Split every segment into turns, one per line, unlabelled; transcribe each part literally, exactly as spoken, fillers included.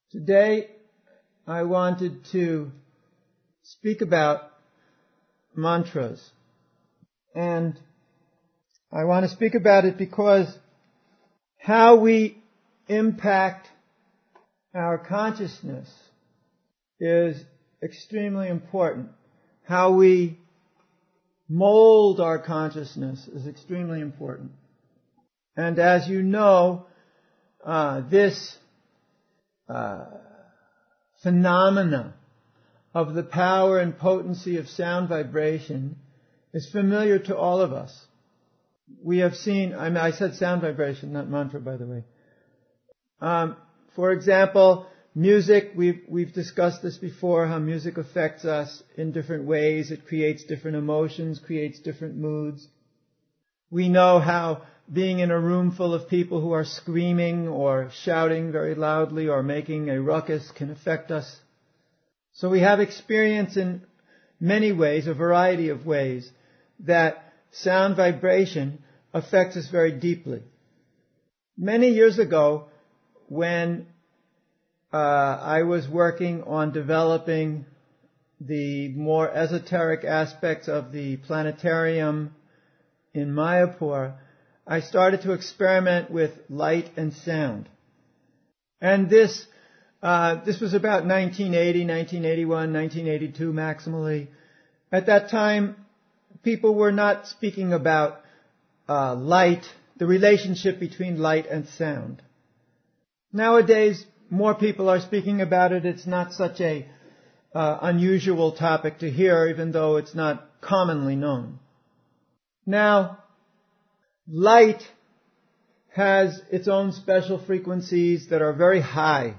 Today, I wanted to speak about mantras. And I want to speak about it because how we impact our consciousness is extremely important. How we mold our consciousness is extremely important. And as you know, uh, this uh, phenomena of the power and potency of sound vibration is familiar to all of us. We have seen, I mean, I said sound vibration, not mantra, by the way. Um, for example, music, we've, we've discussed this before, how music affects us in different ways. It creates different emotions, creates different moods. We know how being in a room full of people who are screaming or shouting very loudly or making a ruckus can affect us. So we have experience in many ways, a variety of ways, that sound vibration affects us very deeply. Many years ago, when uh, I was working on developing the more esoteric aspects of the planetarium in Mayapur, I started to experiment with light and sound. And this uh, this was about nineteen eighty, nineteen eighty-one, nineteen eighty-two maximally. At that time, people were not speaking about uh, light, the relationship between light and sound. Nowadays, more people are speaking about it. It's not such a uh, unusual topic to hear, even though it's not commonly known. Now, light has its own special frequencies that are very high.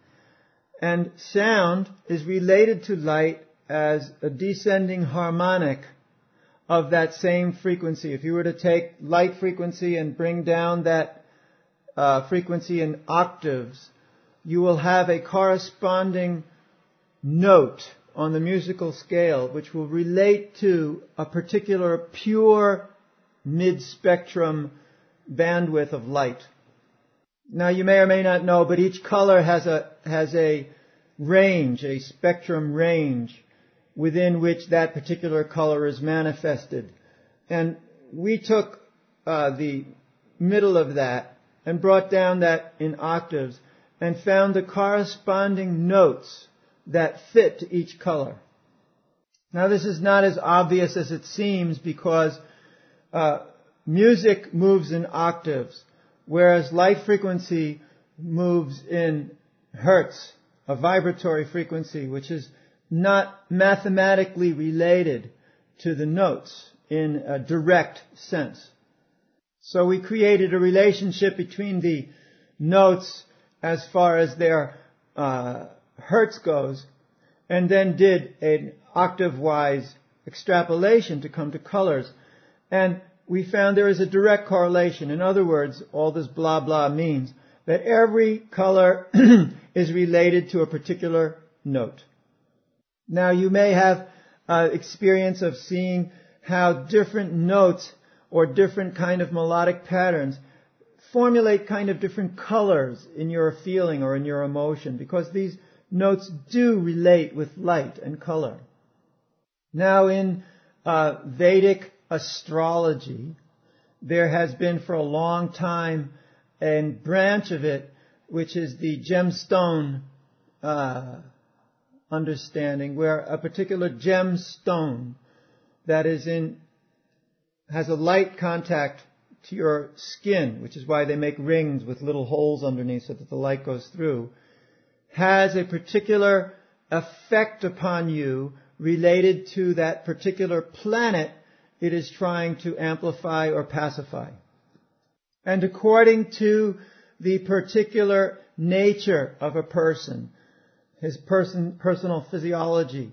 And sound is related to light as a descending harmonic of that same frequency. If you were to take light frequency and bring down that uh, frequency in octaves, you will have a corresponding note on the musical scale which will relate to a particular pure mid-spectrum bandwidth of light. Now you may or may not know, but each color has a has a range, a spectrum range within which that particular color is manifested. And we took uh, the middle of that and brought down that in octaves and found the corresponding notes that fit to each color. Now this is not as obvious as it seems because uh, music moves in octaves, whereas light frequency moves in hertz, a vibratory frequency, which is not mathematically related to the notes in a direct sense. So we created a relationship between the notes as far as their uh, hertz goes, and then did an octave-wise extrapolation to come to colors. And we found there is a direct correlation. In other words, all this blah blah means that every color is related to a particular note. Now you may have uh, experience of seeing how different notes or different kind of melodic patterns formulate kind of different colors in your feeling or in your emotion, because these notes do relate with light and color. Now in uh, Vedic astrology, there has been for a long time a branch of it which is the gemstone uh, understanding, where a particular gemstone that is in has a light contact to your skin, which is why they make rings with little holes underneath so that the light goes through, has a particular effect upon you related to that particular planet it is trying to amplify or pacify. And according to the particular nature of a person, his person, personal physiology,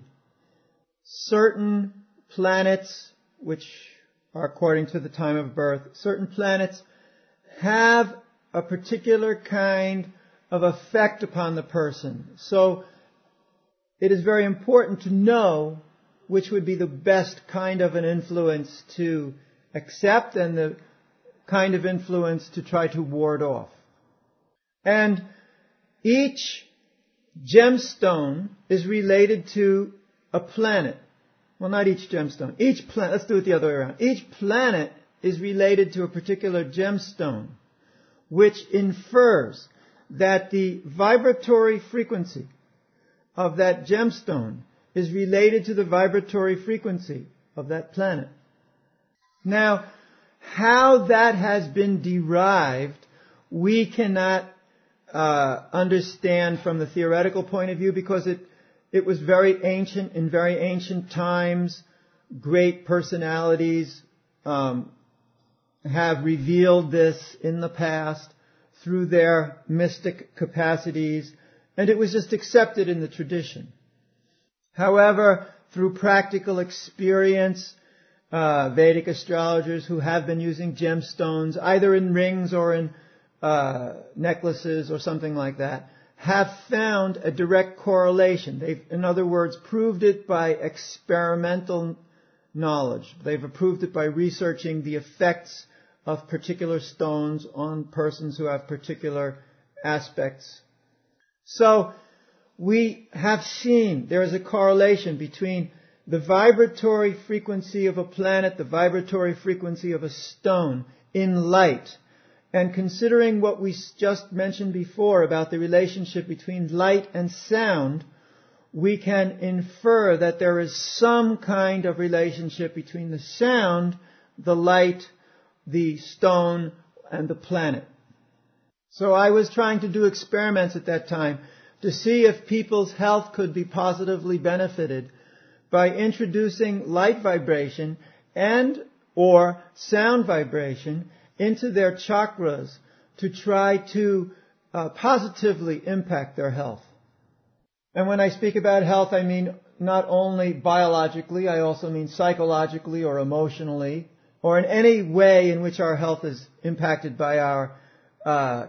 certain planets, which are according to the time of birth, certain planets have a particular kind of effect upon the person. So it is very important to know which would be the best kind of an influence to accept and the kind of influence to try to ward off. And each gemstone is related to a planet. Well, not each gemstone. Each planet, let's do it the other way around. Each planet is related to a particular gemstone, which infers that the vibratory frequency of that gemstone is related to the vibratory frequency of that planet. Now, how that has been derived, we cannot uh, understand from the theoretical point of view, because it it was very ancient. In very ancient times, great personalities um, have revealed this in the past through their mystic capacities, and it was just accepted in the tradition. However, through practical experience, uh, Vedic astrologers who have been using gemstones, either in rings or in uh, necklaces or something like that, have found a direct correlation. They've, in other words, proved it by experimental knowledge. They've proved it by researching the effects of particular stones on persons who have particular aspects. So, we have seen there is a correlation between the vibratory frequency of a planet, the vibratory frequency of a stone in light. And considering what we just mentioned before about the relationship between light and sound, we can infer that there is some kind of relationship between the sound, the light, the stone, and the planet. So I was trying to do experiments at that time to see if people's health could be positively benefited by introducing light vibration and or sound vibration into their chakras to try to uh, positively impact their health. And when I speak about health, I mean not only biologically, I also mean psychologically or emotionally, or in any way in which our health is impacted by our uh,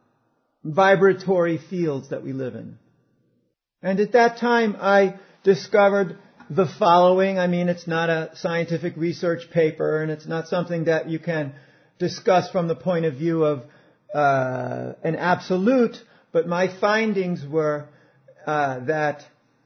vibratory fields that we live in. And at that time, I discovered the following. I mean, it's not a scientific research paper, and it's not something that you can discuss from the point of view of uh, an absolute, but my findings were uh, that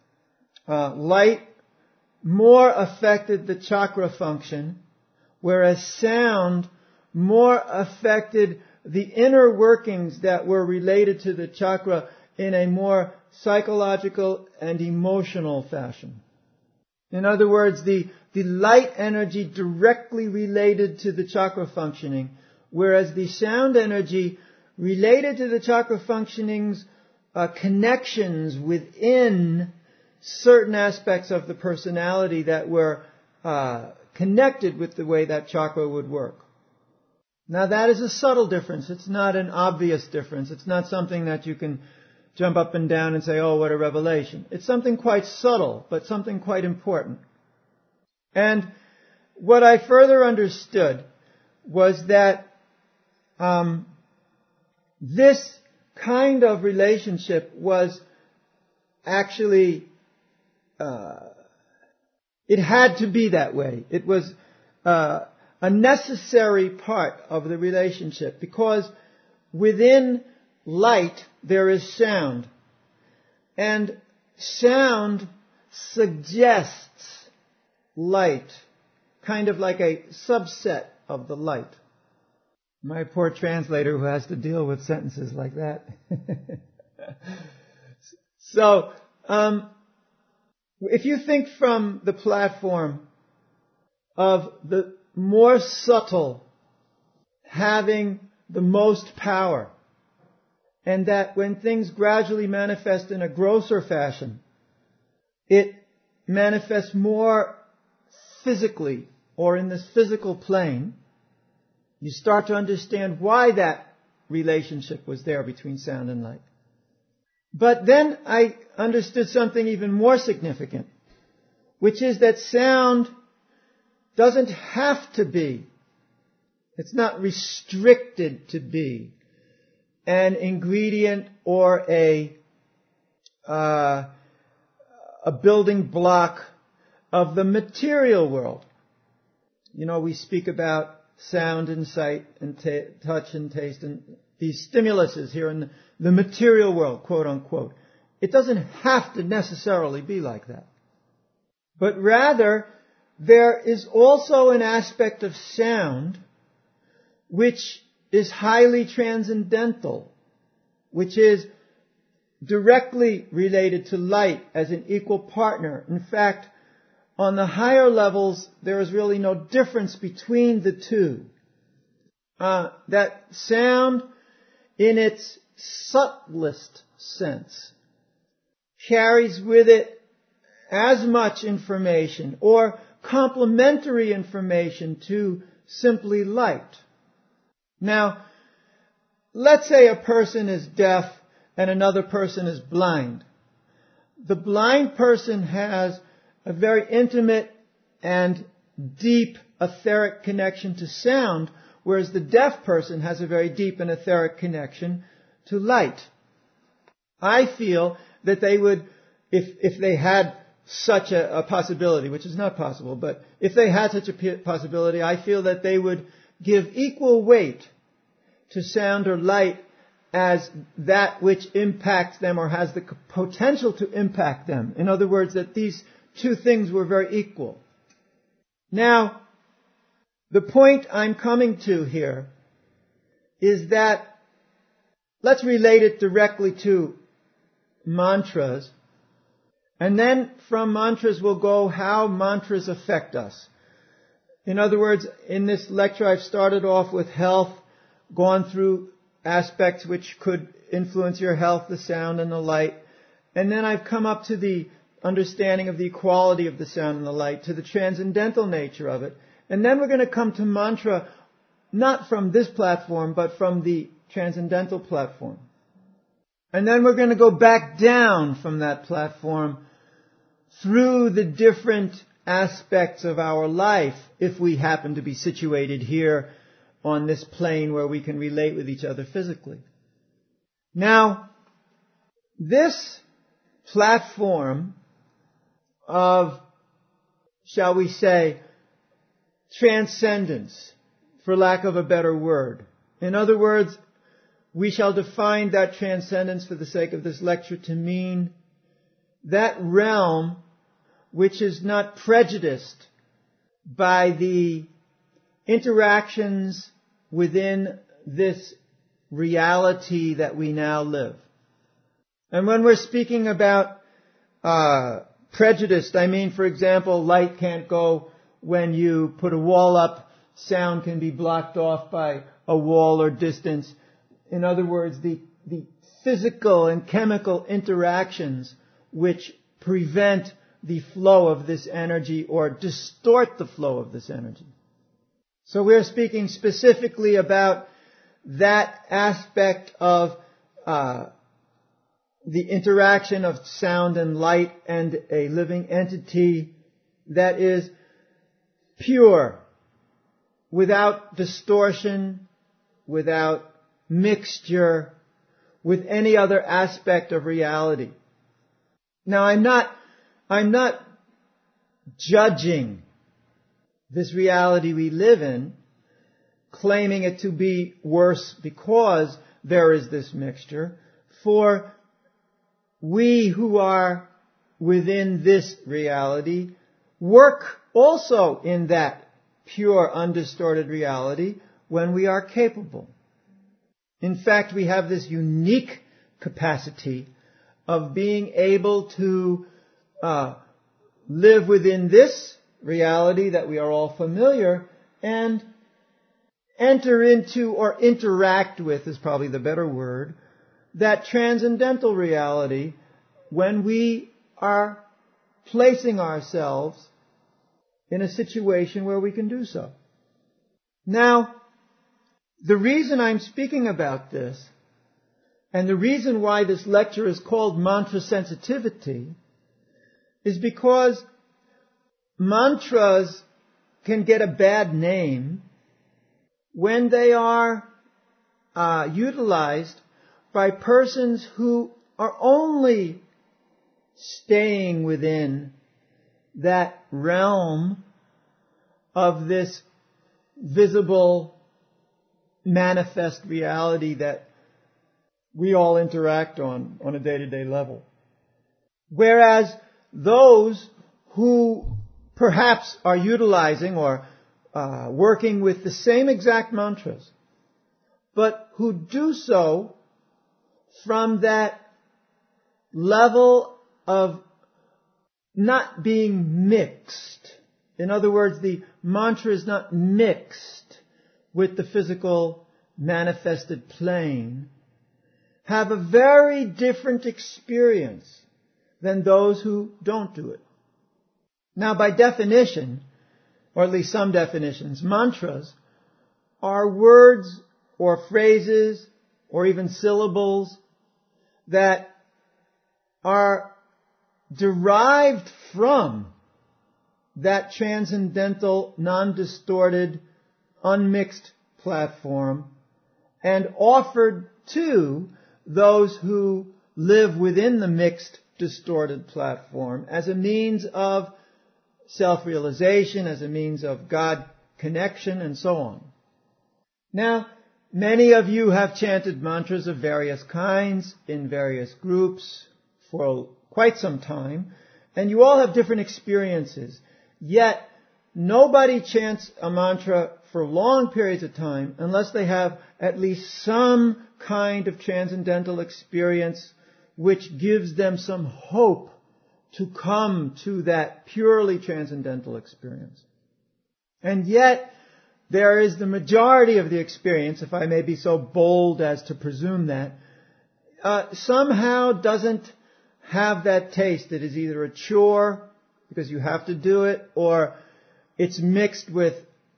uh, light more affected the chakra function, whereas sound more affected the inner workings that were related to the chakra in a more psychological and emotional fashion. In other words, the, the light energy directly related to the chakra functioning, whereas the sound energy related to the chakra functioning's uh, connections within certain aspects of the personality that were uh, connected with the way that chakra would work. Now that is a subtle difference. It's not an obvious difference. It's not something that you can jump up and down and say, oh, what a revelation. It's something quite subtle, but something quite important. And what I further understood was that um, this kind of relationship was actually, uh, it had to be that way. It was uh, a necessary part of the relationship, because within light there is sound. And sound suggests light, kind of like a subset of the light. My poor translator who has to deal with sentences like that. So, um, if you think from the platform of the more subtle having the most power, and that when things gradually manifest in a grosser fashion, it manifests more physically or in this physical plane, you start to understand why that relationship was there between sound and light. But then I understood something even more significant, which is that sound doesn't have to be, it's not restricted to be an ingredient or a uh, a building block of the material world. You know, we speak about sound and sight and t- touch and taste and these stimuluses here in the, the material world, quote unquote. it doesn't have to necessarily be like that. But rather, there is also an aspect of sound which is highly transcendental, which is directly related to light as an equal partner. In fact, on the higher levels, there is really no difference between the two. Uh, that sound, in its subtlest sense, carries with it as much information or complementary information to simply light. Now, let's say a person is deaf and another person is blind. The blind person has a very intimate and deep etheric connection to sound, whereas the deaf person has a very deep and etheric connection to light. I feel that they would, if if they had such a, a possibility, which is not possible, but if they had such a possibility, I feel that they would give equal weight to sound or light as that which impacts them or has the potential to impact them. In other words, that these two things were very equal. Now, the point I'm coming to here is that, let's relate it directly to mantras, and then from mantras we'll go how mantras affect us. In other words, in this lecture I've started off with health, gone through aspects which could influence your health, the sound and the light, and then I've come up to the understanding of the equality of the sound and the light, to the transcendental nature of it. And then we're going to come to mantra, not from this platform, but from the transcendental platform. And then we're going to go back down from that platform through the different aspects of our life, if we happen to be situated here on this plane where we can relate with each other physically. Now, this platform of, shall we say, transcendence, for lack of a better word. In other words, we shall define that transcendence for the sake of this lecture to mean that realm which is not prejudiced by the interactions within this reality that we now live. And when we're speaking about uh, prejudiced, I mean, for example, light can't go when you put a wall up, sound can be blocked off by a wall or distance. In other words, the, the physical and chemical interactions which prevent the flow of this energy or distort the flow of this energy. So we're speaking specifically about that aspect of uh, the interaction of sound and light and a living entity that is pure, without distortion, without mixture, with any other aspect of reality. Now, I'm not, I'm not judging this reality we live in, claiming it to be worse because there is this mixture, for we who are within this reality work also in that pure, undistorted reality when we are capable. In fact, we have this unique capacity of being able to uh, live within this reality that we are all familiar and enter into or interact with, is probably the better word, that transcendental reality when we are placing ourselves in a situation where we can do so. Now, the reason I'm speaking about this, and the reason why this lecture is called Mantra Sensitivity, is because mantras can get a bad name when they are uh, utilized by persons who are only staying within that realm of this visible, manifest reality that we all interact on on a day-to-day level. Whereas those who perhaps are utilizing or uh, working with the same exact mantras, but who do so from that level of not being mixed. In other words, the mantra is not mixed with the physical manifested plane, have a very different experience than those who don't do it. Now, by definition, or at least some definitions, mantras are words or phrases or even syllables that are derived from that transcendental, non-distorted, unmixed platform and offered to those who live within the mixed, distorted platform as a means of self-realization, as a means of God connection, and so on. Now, many of you have chanted mantras of various kinds in various groups for quite some time, and you all have different experiences. Yet, nobody chants a mantra for long periods of time unless they have at least some kind of transcendental experience which gives them some hope to come to that purely transcendental experience. And yet, there is the majority of the experience, if I may be so bold as to presume that, uh, somehow doesn't have that taste. It is either a chore, because you have to do it, or it's mixed with,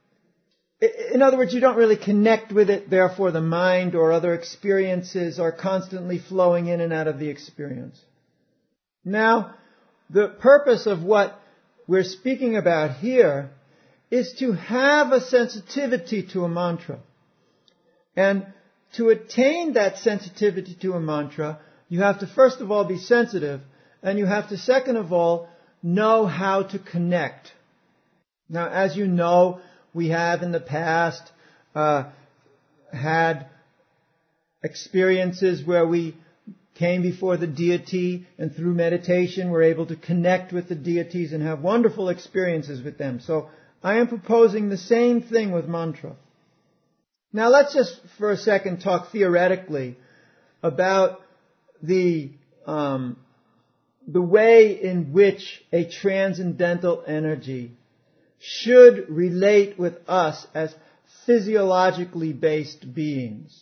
in other words, you don't really connect with it, therefore the mind or other experiences are constantly flowing in and out of the experience. Now, the purpose of what we're speaking about here is to have a sensitivity to a mantra. And to attain that sensitivity to a mantra, you have to first of all be sensitive, and you have to second of all know how to connect. Now, as you know, we have in the past uh, had experiences where we came before the deity, and through meditation we're able to connect with the deities and have wonderful experiences with them. So I am proposing the same thing with mantra. Now let's just for a second talk theoretically about the um, the way in which a transcendental energy should relate with us as physiologically based beings.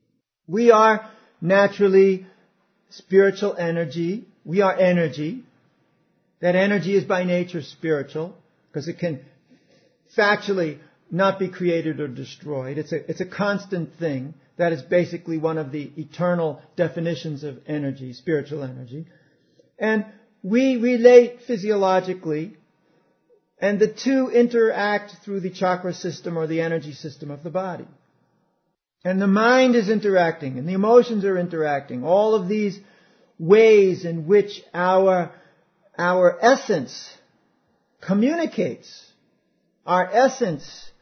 We are naturally spiritual energy. We are energy. That energy is by nature spiritual because it can factually not be created or destroyed. It's a, it's a constant thing. That is basically one of the eternal definitions of energy, spiritual energy. And we relate physiologically, and the two interact through the chakra system or the energy system of the body. And the mind is interacting, and the emotions are interacting. All of these ways in which our, our essence communicates, our essence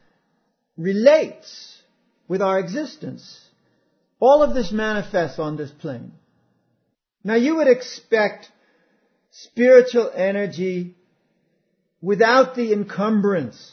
relates with our existence. All of this manifests on this plane. Now you would expect spiritual energy without the encumbrance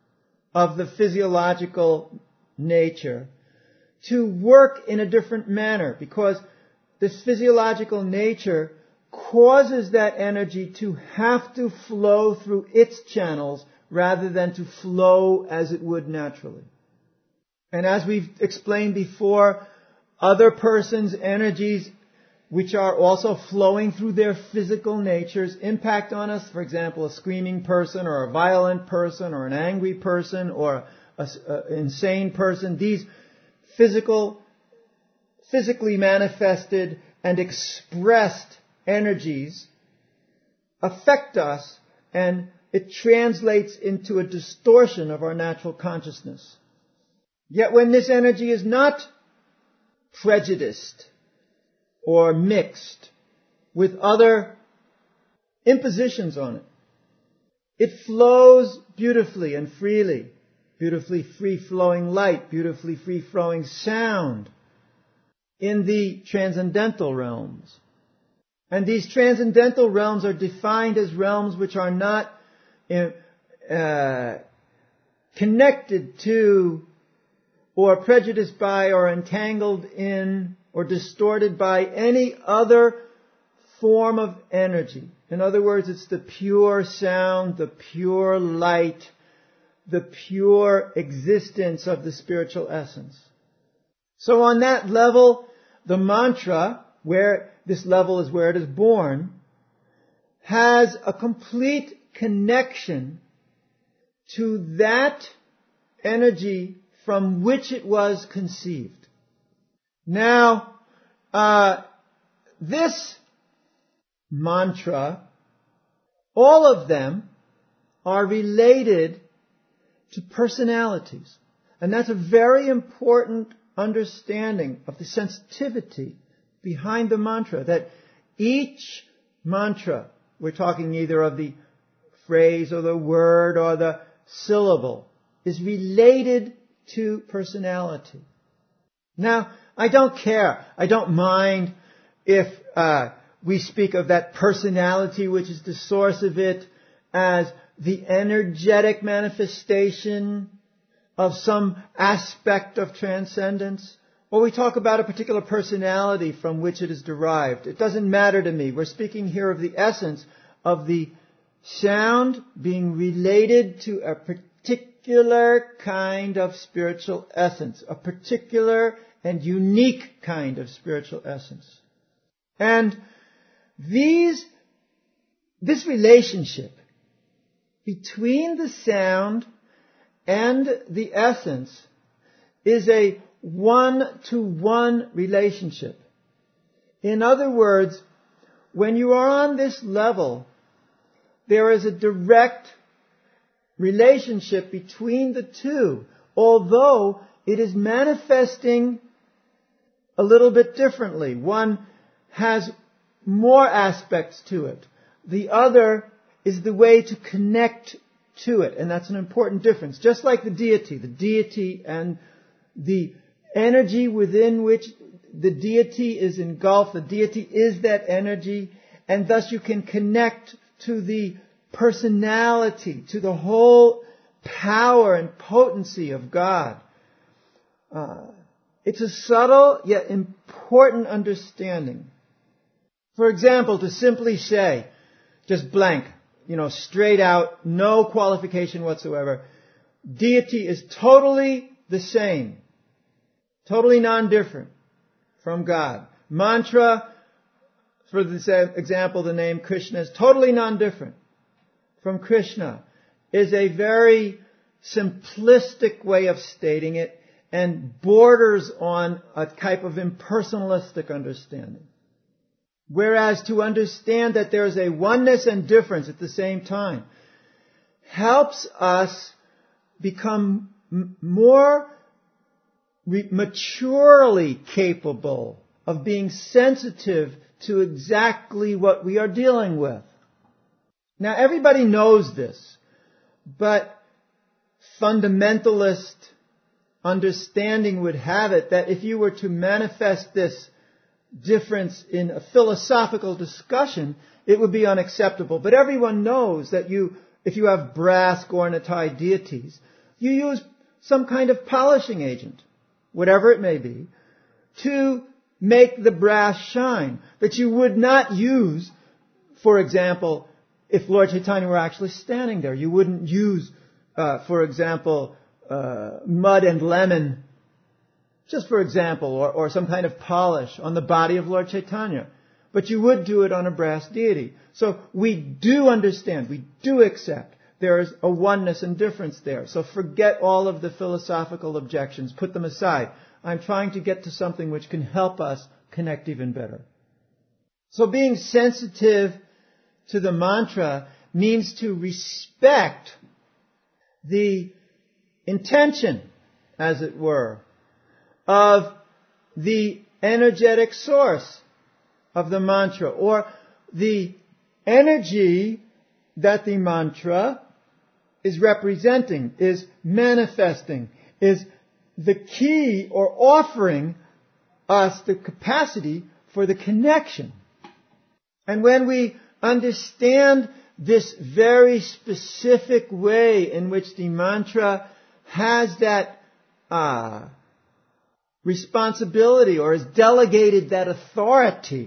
of the physiological nature to work in a different manner, because this physiological nature causes that energy to have to flow through its channels rather than to flow as it would naturally. And as we've explained before, other persons' energies which are also flowing through their physical natures impact on us. For example, a screaming person or a violent person or an angry person or an insane person. These physical, physically manifested and expressed energies affect us, and it translates into a distortion of our natural consciousness. Yet when this energy is not prejudiced or mixed with other impositions on it, it flows beautifully and freely. Beautifully free-flowing light, beautifully free-flowing sound in the transcendental realms. And these transcendental realms are defined as realms which are not uh, connected to or prejudiced by or entangled in or distorted by any other form of energy. In other words, it's the pure sound, the pure light, the pure existence of the spiritual essence. So on that level, the mantra, where this level is where it is born, has a complete connection to that energy from which it was conceived. Now, uh, this mantra, all of them are related to personalities. And that's a very important understanding of the sensitivity behind the mantra, that each mantra, we're talking either of the phrase or the word or the syllable, is related to personality. Now, I don't care. I don't mind if uh, we speak of that personality which is the source of it as the energetic manifestation of some aspect of transcendence, or we talk about a particular personality from which it is derived. It doesn't matter to me. We're speaking here of the essence of the sound being related to a particular kind of spiritual essence, a particular and unique kind of spiritual essence. And these, this relationship between the sound and the essence is a one-to-one relationship. In other words, when you are on this level, there is a direct relationship between the two, although it is manifesting a little bit differently. One has more aspects to it. The other is the way to connect to it, and that's an important difference. Just like the deity, the deity and the energy within which the deity is engulfed, the deity is that energy, and thus you can connect to the personality, to the whole power and potency of God. Uh, it's a subtle yet important understanding. For example, to simply say, just blank, you know, straight out, no qualification whatsoever, deity is totally the same, totally non-different from God. Mantra, for this example, the name Krishna is totally non-different from Krishna, is a very simplistic way of stating it and borders on a type of impersonalistic understanding. Whereas to understand that there is a oneness and difference at the same time helps us become m- more re- maturely capable of being sensitive to exactly what we are dealing with. Now, everybody knows this, but fundamentalist understanding would have it that if you were to manifest this difference in a philosophical discussion, it would be unacceptable. But everyone knows that you, if you have brass Gaur-Nitai deities, you use some kind of polishing agent, whatever it may be, to make the brass shine, that you would not use, for example, if Lord Chaitanya were actually standing there. You wouldn't use, uh, for example, uh, mud and lemon, just for example, or, or some kind of polish on the body of Lord Chaitanya. But you would do it on a brass deity. So we do understand, we do accept there is a oneness and difference there. So forget all of the philosophical objections, put them aside. I'm trying to get to something which can help us connect even better. So being sensitive to the mantra means to respect the intention, as it were, of the energetic source of the mantra, or the energy that the mantra is representing, is manifesting, is the key or offering us the capacity for the connection. And when we understand this very specific way in which the mantra has that uh, responsibility or has delegated that authority,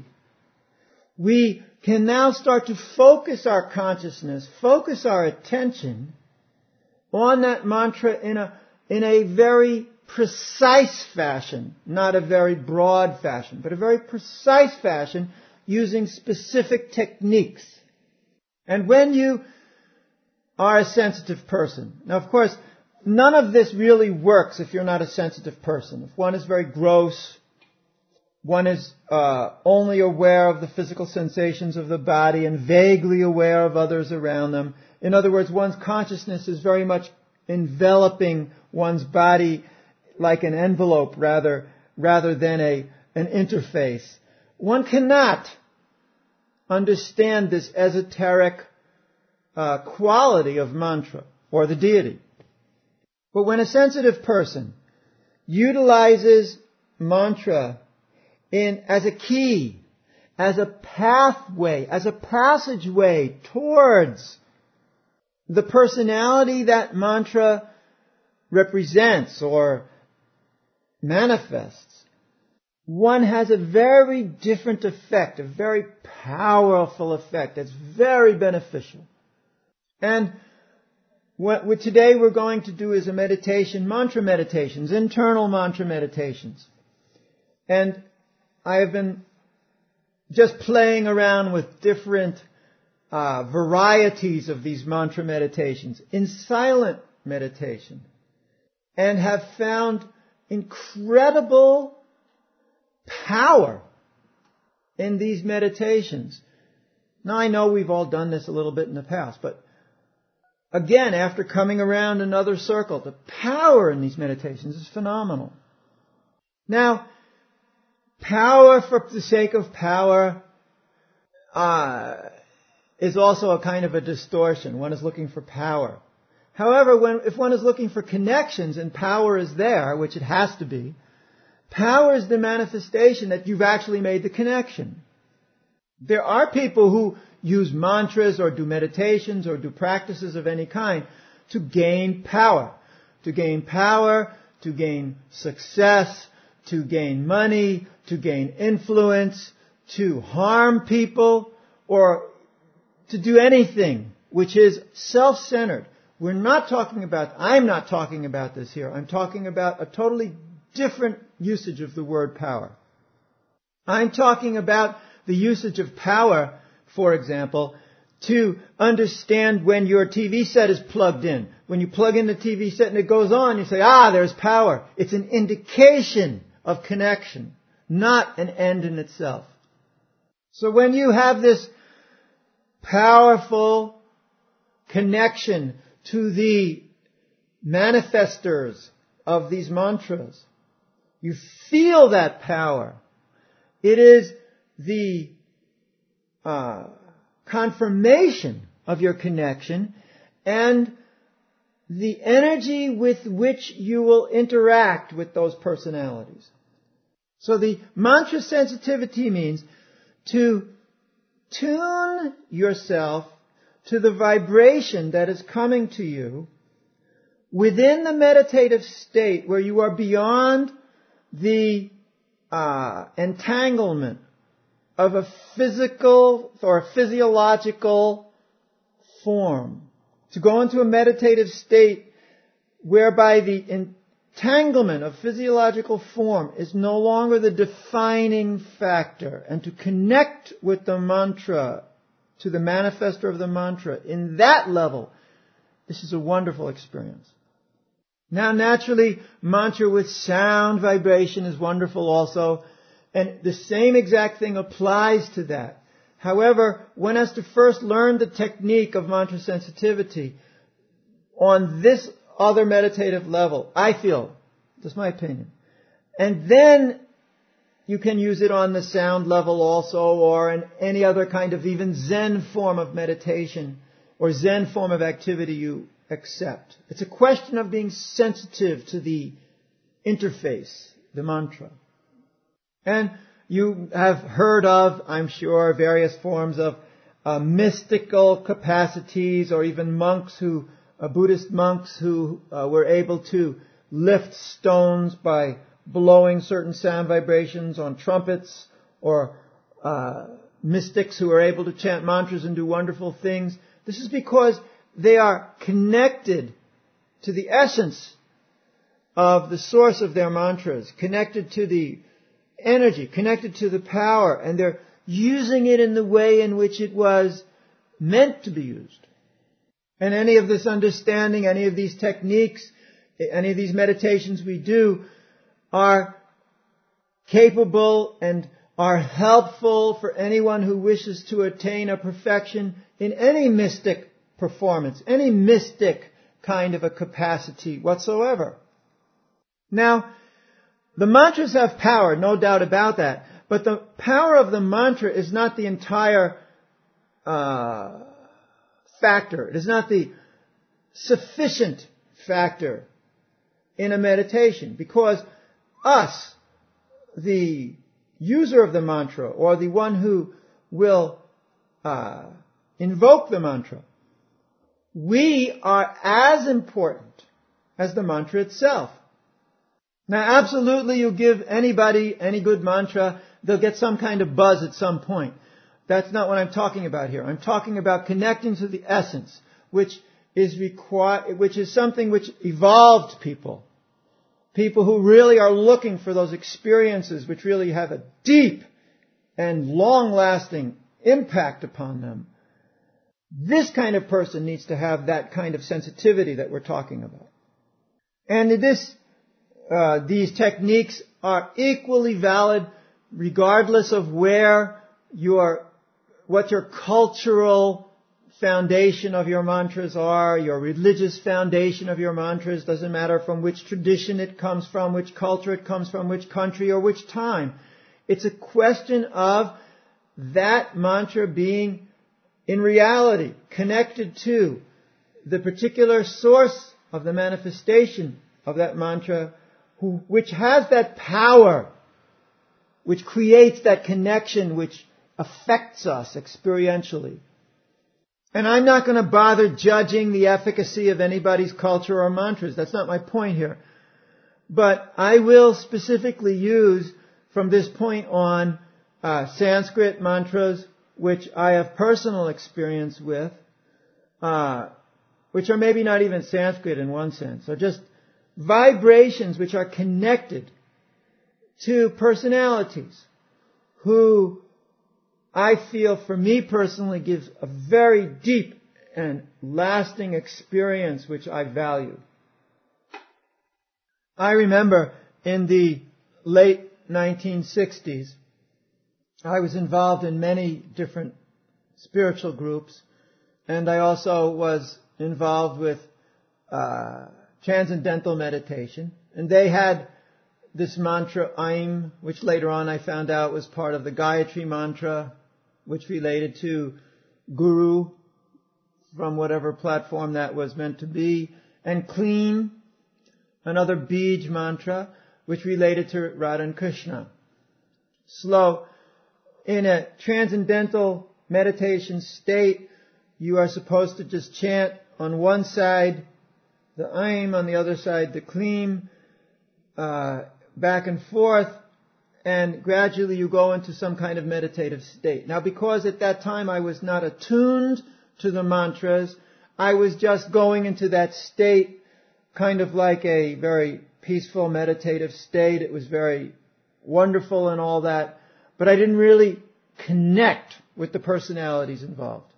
we can now start to focus our consciousness, focus our attention on that mantra in a, in a very precise fashion, not a very broad fashion, but a very precise fashion using specific techniques. And when you are a sensitive person, now of course, none of this really works if you're not a sensitive person. If one is very gross, one is uh, only aware of the physical sensations of the body and vaguely aware of others around them. In other words, one's consciousness is very much enveloping one's body like an envelope rather, rather than a, an interface. One cannot understand this esoteric uh, quality of mantra or the deity. But when a sensitive person utilizes mantra in as a key, as a pathway, as a passageway towards the personality that mantra represents or manifests, one has a very different effect, a very powerful effect that's very beneficial. And what today we're going to do is a meditation, mantra meditations, internal mantra meditations. And I have been just playing around with different uh, varieties of these mantra meditations in silent meditation, and have found incredible power in these meditations. Now I know we've all done this a little bit in the past, but again, after coming around another circle, the power in these meditations is phenomenal. Now, power for the sake of power uh, is also a kind of a distortion. One is looking for power. However, when, if one is looking for connections and power is there, which it has to be, power is the manifestation that you've actually made the connection. There are people who use mantras or do meditations or do practices of any kind to gain power. To gain power, to gain success, to gain money, to gain influence, to harm people, or to do anything which is self-centered. We're not talking about, I'm not talking about this here. I'm talking about a totally different usage of the word power. I'm talking about the usage of power, for example, to understand when your T V set is plugged in. When you plug in the T V set and it goes on, you say, ah, there's power. It's an indication of connection, not an end in itself. So when you have this powerful connection to the manifestors of these mantras, you feel that power. It is the uh, confirmation of your connection and the energy with which you will interact with those personalities. So the mantra sensitivity means to tune yourself to the vibration that is coming to you within the meditative state where you are beyond the uh, entanglement of a physical or a physiological form. To go into a meditative state whereby the entanglement of physiological form is no longer the defining factor, and to connect with the mantra, to the manifestor of the mantra, in that level, this is a wonderful experience. Now naturally, mantra with sound vibration is wonderful also, and the same exact thing applies to that. However, one has to first learn the technique of mantra sensitivity on this other meditative level, I feel. That's my opinion. And then you can use it on the sound level also, or in any other kind of even Zen form of meditation or Zen form of activity you accept. It's a question of being sensitive to the interface, the mantra. And you have heard of, I'm sure, various forms of uh, mystical capacities, or even monks who, uh, Buddhist monks who uh, were able to lift stones by blowing certain sound vibrations on trumpets, or uh, mystics who are able to chant mantras and do wonderful things. This is because they are connected to the essence of the source of their mantras, connected to the energy, connected to the power, and they're using it in the way in which it was meant to be used. And any of this understanding, any of these techniques, any of these meditations we do are capable and are helpful for anyone who wishes to attain a perfection in any mystic performance, any mystic kind of a capacity whatsoever. Now, the mantras have power, no doubt about that, but the power of the mantra is not the entire uh, factor. It is not the sufficient factor in a meditation, because us, the user of the mantra, or the one who will uh, invoke the mantra, we are as important as the mantra itself. Now, absolutely, you give anybody any good mantra, they'll get some kind of buzz at some point. That's not what I'm talking about here. I'm talking about connecting to the essence, which is require, which is something which evolved people. People who really are looking for those experiences which really have a deep and long-lasting impact upon them. This kind of person needs to have that kind of sensitivity that we're talking about. And this, uh, these techniques are equally valid regardless of where your, what your cultural foundation of your mantras are, your religious foundation of your mantras. Doesn't matter from which tradition it comes from, which culture it comes from, which country or which time. It's a question of that mantra being in reality connected to the particular source of the manifestation of that mantra, who, which has that power, which creates that connection, which affects us experientially. And I'm not going to bother judging the efficacy of anybody's culture or mantras. That's not my point here. But I will specifically use, from this point on, uh, Sanskrit mantras, which I have personal experience with, uh, which are maybe not even Sanskrit in one sense, or just vibrations which are connected to personalities who I feel, for me personally, gives a very deep and lasting experience which I value. I remember in the late nineteen sixties, I was involved in many different spiritual groups, and I also was involved with uh, transcendental meditation, and they had this mantra Aim, which later on I found out was part of the Gayatri mantra, which related to Guru from whatever platform that was meant to be, and Clean, another Bij mantra, which related to Radha and Krishna. Slow. In a transcendental meditation state, you are supposed to just chant on one side the Aim, on the other side the Clean, uh, back and forth, and gradually you go into some kind of meditative state. Now, because at that time I was not attuned to the mantras, I was just going into that state kind of like a very peaceful meditative state. It was very wonderful and all that, but I didn't really connect with the personalities involved.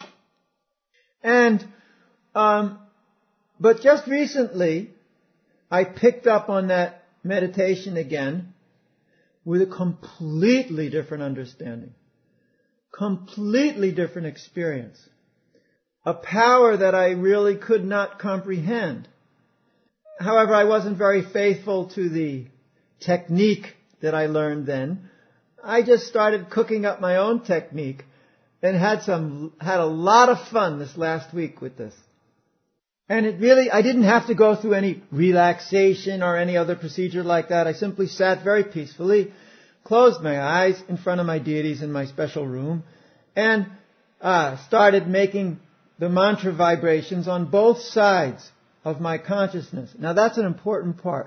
And, um, but just recently, I picked up on that meditation again with a completely different understanding, completely different experience, a power that I really could not comprehend. However, I wasn't very faithful to the technique that I learned then. I just started cooking up my own technique and had some, had a lot of fun this last week with this. And it really, I didn't have to go through any relaxation or any other procedure like that. I simply sat very peacefully closed my eyes in front of my deities in my special room, and uh, started making the mantra vibrations on both sides of my consciousness. Now that's an important part.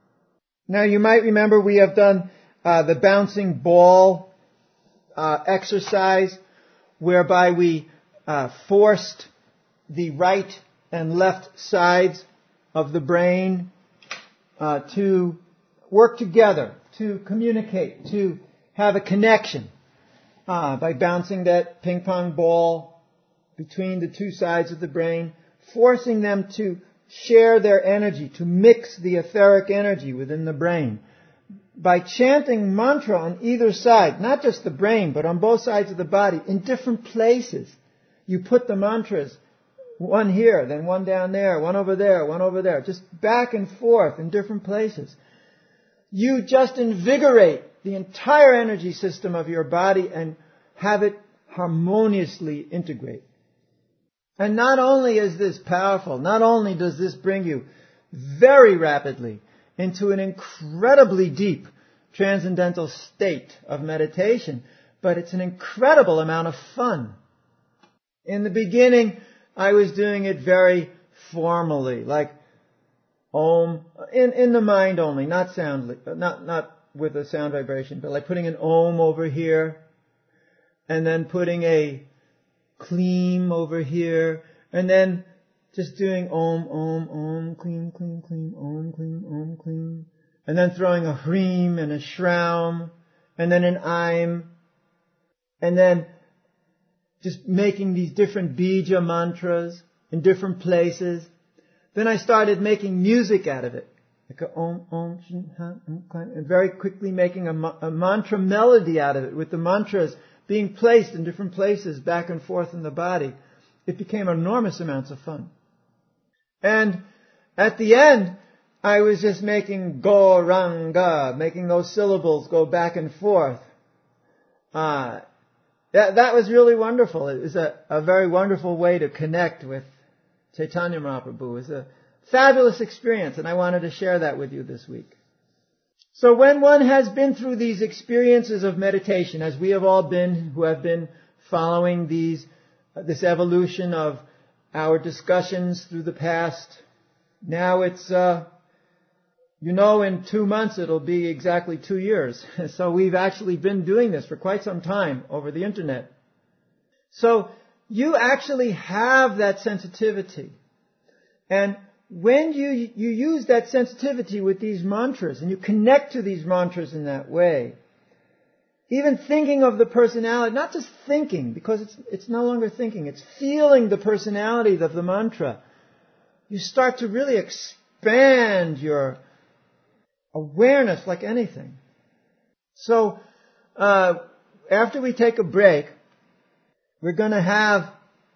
Now you might remember we have done uh, the bouncing ball uh, exercise, whereby we uh, forced the right and left sides of the brain uh, to work together, to communicate, to have a connection uh, by bouncing that ping pong ball between the two sides of the brain, forcing them to share their energy, to mix the etheric energy within the brain. By chanting mantra on either side, not just the brain, but on both sides of the body, in different places. You put the mantras, one here, then one down there, one over there, one over there, just back and forth in different places. You just invigorate the entire energy system of your body and have it harmoniously integrate. And not only is this powerful, not only does this bring you very rapidly into an incredibly deep transcendental state of meditation, but it's an incredible amount of fun. In the beginning, I was doing it very formally, like Om, in, in the mind only, not sound, not, not with a sound vibration, but like putting an Om over here, and then putting a Kleem over here, and then just doing Om, Om, Om, Kleem, Kleem, Kleem, Om, Kleem, Om, Kleem, and then throwing a Hreem and a Shraum, and then an Aim, and then just making these different bija mantras in different places. Then I started making music out of it. Like a Om, Om, Shin, Ha, Om, and very quickly making a, a mantra melody out of it, with the mantras being placed in different places back and forth in the body. It became enormous amounts of fun. And at the end, I was just making Gauranga, making those syllables go back and forth. Uh, that, that was really wonderful. It was a, a very wonderful way to connect with Chaitanya Mahaprabhu. It was a fabulous experience, and I wanted to share that with you this week. So when one has been through these experiences of meditation, as we have all been who have been following these, uh, this evolution of our discussions through the past, now it's, uh, you know, in two months it'll be exactly two years. So we've actually been doing this for quite some time over the internet. So you actually have that sensitivity. And when you, you use that sensitivity with these mantras, and you connect to these mantras in that way, even thinking of the personality, not just thinking, because it's, it's no longer thinking, it's feeling the personality of the mantra, you start to really expand your awareness like anything. So, uh, after we take a break, we're going to have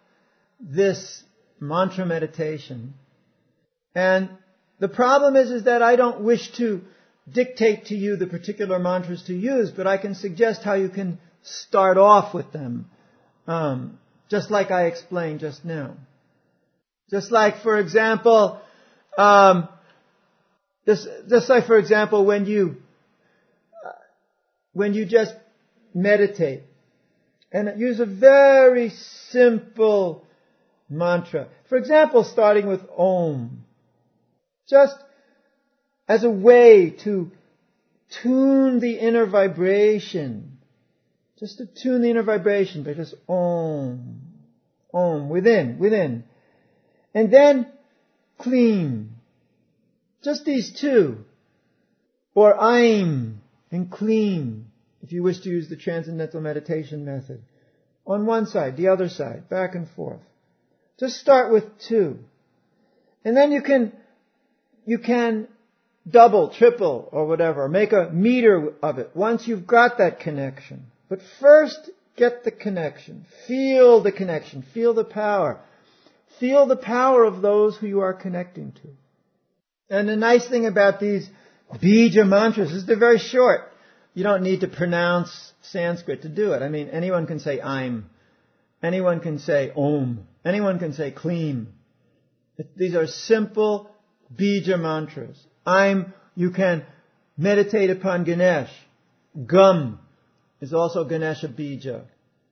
this mantra meditation. And the problem is, is that I don't wish to dictate to you the particular mantras to use, but I can suggest how you can start off with them, um, just like I explained just now. Just like, for example, um, just, just like, for example, when you uh, when you just meditate and use a very simple mantra. For example, starting with Om. Just as a way to tune the inner vibration. Just to tune the inner vibration by just Om. Om. Within. Within. And then Kleem. Just these two. Or Aim and Kleem, if you wish to use the Transcendental Meditation method. On one side, the other side, back and forth. Just start with two. And then you can You can double, triple, or whatever. Make a meter of it once you've got that connection. But first, get the connection. Feel the connection. Feel the power. Feel the power of those who you are connecting to. And the nice thing about these bija mantras is they're very short. You don't need to pronounce Sanskrit to do it. I mean, anyone can say Aim. Anyone can say Om. Anyone can say Kleem. These are simple bija mantras. Aim, you can meditate upon Ganesh. Gum is also Ganesha Bija.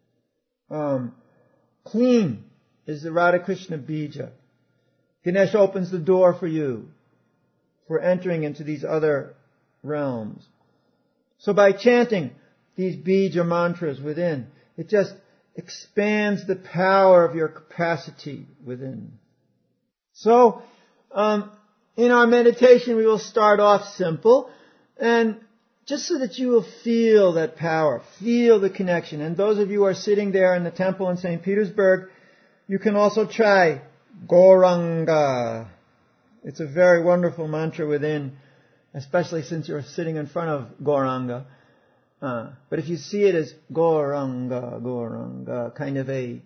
Um, clean is the Radha Krishna Bija. Ganesha opens the door for you for entering into these other realms. So by chanting these bija mantras within, it just expands the power of your capacity within. So, um, in our meditation we will start off simple, and just so that you will feel that power, feel the connection. And those of you who are sitting there in the temple in Saint Petersburg, you can also try Gauranga. It's a very wonderful mantra within, especially since you're sitting in front of Gauranga. Uh, but if you see it as Gauranga, Gauranga, kind of a,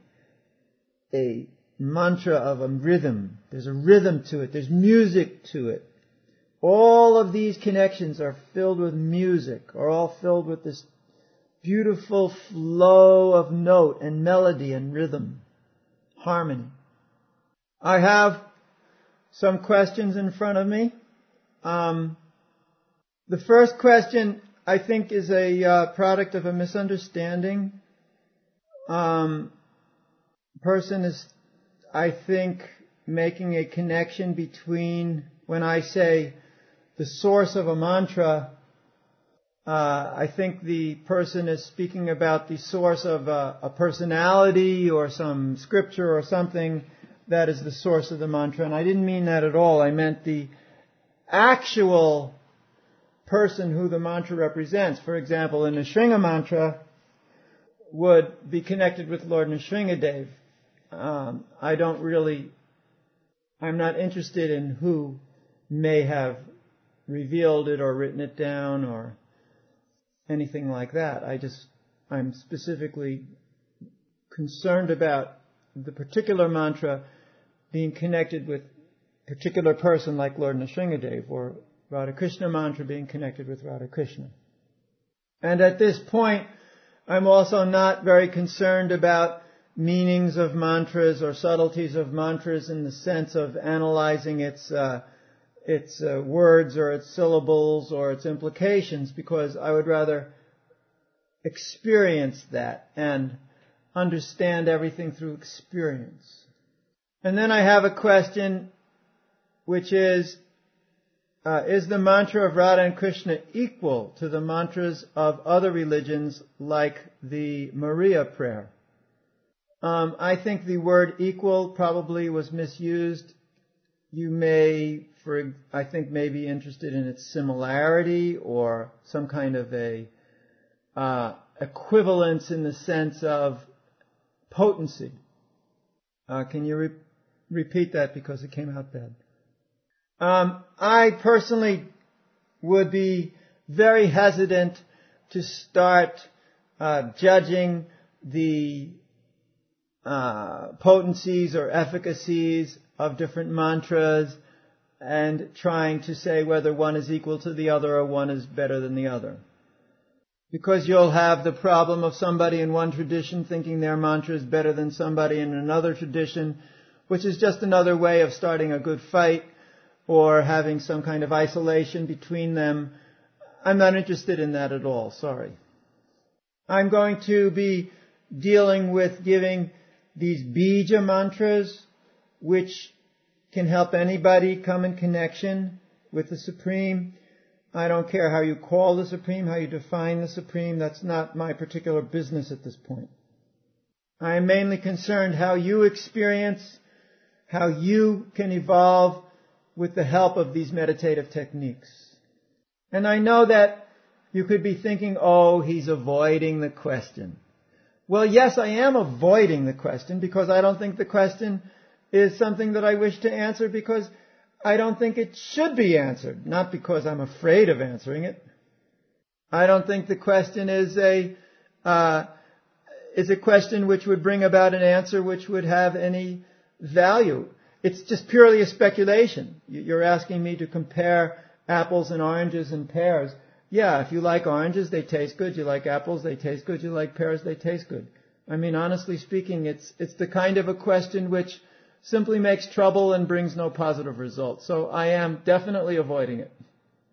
a mantra of a rhythm. There's a rhythm to it. There's music to it. All of these connections are filled with music, are all filled with this beautiful flow of note and melody and rhythm, harmony. I have some questions in front of me. Um, the first question, I think, is a uh, product of a misunderstanding. Um, person is, I think, making a connection between when I say the source of a mantra, uh, I think the person is speaking about the source of a, a personality or some scripture or something that is the source of the mantra. And I didn't mean that at all. I meant the actual person who the mantra represents. For example, the Nrsimha mantra would be connected with Lord Nrsingadev. Um, I don't really, I'm not interested in who may have revealed it or written it down or anything like that. I just, I'm specifically concerned about the particular mantra being connected with a particular person like Lord Nrsingadev, or Radha Krishna mantra being connected with Radha Krishna. And at this point, I'm also not very concerned about meanings of mantras or subtleties of mantras in the sense of analyzing its uh, its uh, words or its syllables or its implications, because I would rather experience that and understand everything through experience. And then I have a question, which is, uh, is the mantra of Radha and Krishna equal to the mantras of other religions like the Maria prayer? Um, I think the word equal probably was misused. You may, for I think, may be interested in its similarity or some kind of a uh, equivalence in the sense of potency. Uh, can you re- repeat that, because it came out bad? Um, I personally would be very hesitant to start uh, judging the uh, potencies or efficacies of different mantras and trying to say whether one is equal to the other or one is better than the other. Because you'll have the problem of somebody in one tradition thinking their mantra is better than somebody in another tradition, which is just another way of starting a good fight or having some kind of isolation between them. I'm not interested in that at all, sorry. I'm going to be dealing with giving these bija mantras, which can help anybody come in connection with the Supreme. I don't care how you call the Supreme, how you define the Supreme. That's not my particular business at this point. I am mainly concerned how you experience, how you can evolve with the help of these meditative techniques. And I know that you could be thinking, oh, he's avoiding the question. Well, yes, I am avoiding the question, because I don't think the question is something that I wish to answer, because I don't think it should be answered, not because I'm afraid of answering it. I don't think the question is a uh, is a question which would bring about an answer which would have any value. It's just purely a speculation. You're asking me to compare apples and oranges and pears. Yeah, if you like oranges, they taste good. You like apples, they taste good. You like pears, they taste good. I mean, honestly speaking, it's it's the kind of a question which simply makes trouble and brings no positive results. So I am definitely avoiding it.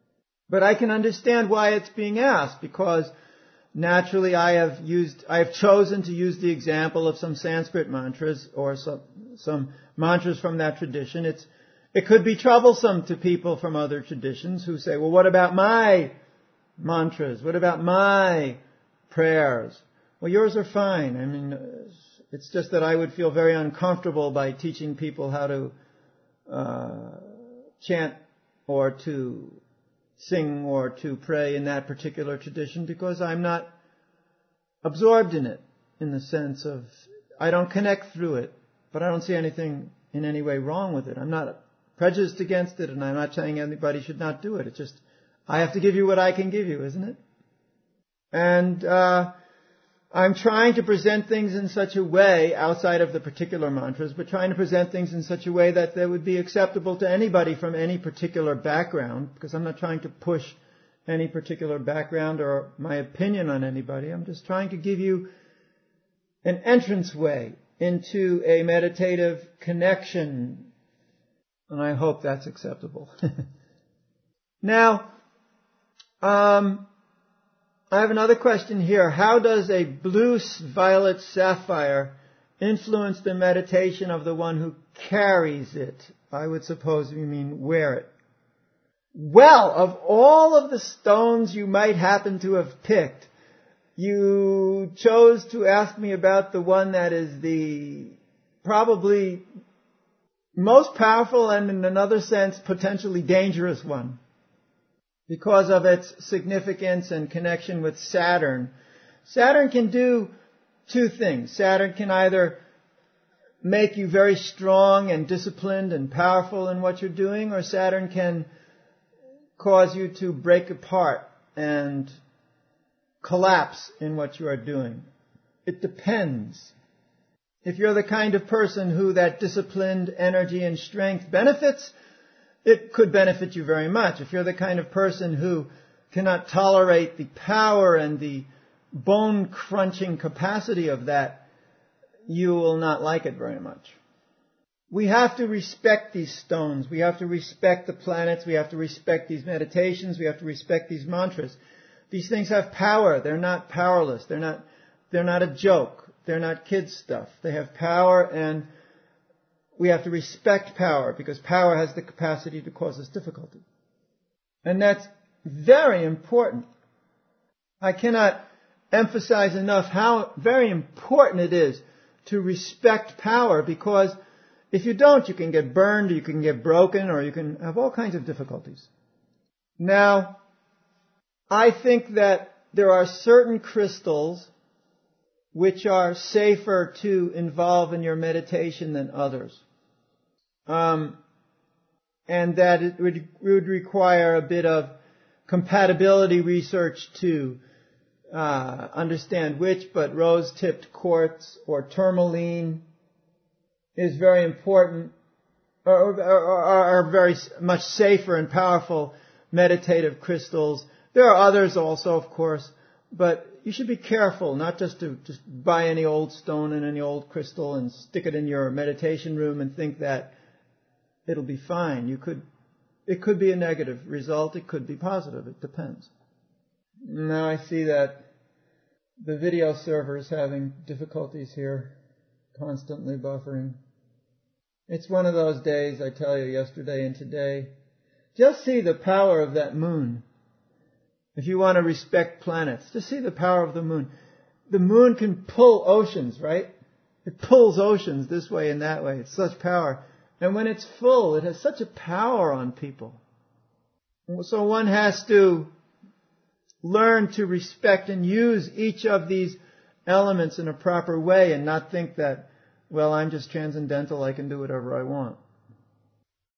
But I can understand why it's being asked, because naturally I have used, I have chosen to use the example of some Sanskrit mantras or some, some mantras from that tradition. It's, it could be troublesome to people from other traditions who say, well, what about my mantras? What about my prayers? Well, yours are fine. I mean, it's just that I would feel very uncomfortable by teaching people how to uh, chant or to sing or to pray in that particular tradition, because I'm not absorbed in it, in the sense of I don't connect through it, but I don't see anything in any way wrong with it. I'm not prejudiced against it, and I'm not saying anybody should not do it. It's just I have to give you what I can give you, isn't it? And uh I'm trying to present things in such a way, outside of the particular mantras, but trying to present things in such a way that they would be acceptable to anybody from any particular background, because I'm not trying to push any particular background or my opinion on anybody. I'm just trying to give you an entranceway into a meditative connection, and I hope that's acceptable. Now, um... I have another question here. How does a blue-violet sapphire influence the meditation of the one who carries it? I would suppose you mean wear it. Well, of all of the stones you might happen to have picked, you chose to ask me about the one that is the probably most powerful and, in another sense, potentially dangerous one, because of its significance and connection with Saturn. Saturn can do two things. Saturn can either make you very strong and disciplined and powerful in what you're doing, or Saturn can cause you to break apart and collapse in what you are doing. It depends. If you're the kind of person who that disciplined energy and strength benefits, it could benefit you very much. If you're the kind of person who cannot tolerate the power and the bone-crunching capacity of that, you will not like it very much. We have to respect these stones. We have to respect the planets. We have to respect these meditations. We have to respect these mantras. These things have power. They're not powerless. They're not, they're not a joke. They're not kids' stuff. They have power, and we have to respect power, because power has the capacity to cause us difficulty. And that's very important. I cannot emphasize enough how very important it is to respect power, because if you don't, you can get burned, or you can get broken, or you can have all kinds of difficulties. Now, I think that there are certain crystals which are safer to involve in your meditation than others. Um, and that it would, would require a bit of compatibility research to uh, understand which, but rose-tipped quartz or tourmaline is very important, or, or, or are very much safer and powerful meditative crystals. There are others also, of course, but you should be careful not just to just buy any old stone and any old crystal and stick it in your meditation room and think that it'll be fine. You could, it could be a negative result. It could be positive. It depends. Now I see that the video server is having difficulties here, constantly buffering. It's one of those days, I tell you, yesterday and today. Just see the power of that moon. If you want to respect planets, just see the power of the moon. The moon can pull oceans, right? It pulls oceans this way and that way. It's such power. And when it's full, it has such a power on people. So one has to learn to respect and use each of these elements in a proper way, and not think that, well, I'm just transcendental, I can do whatever I want.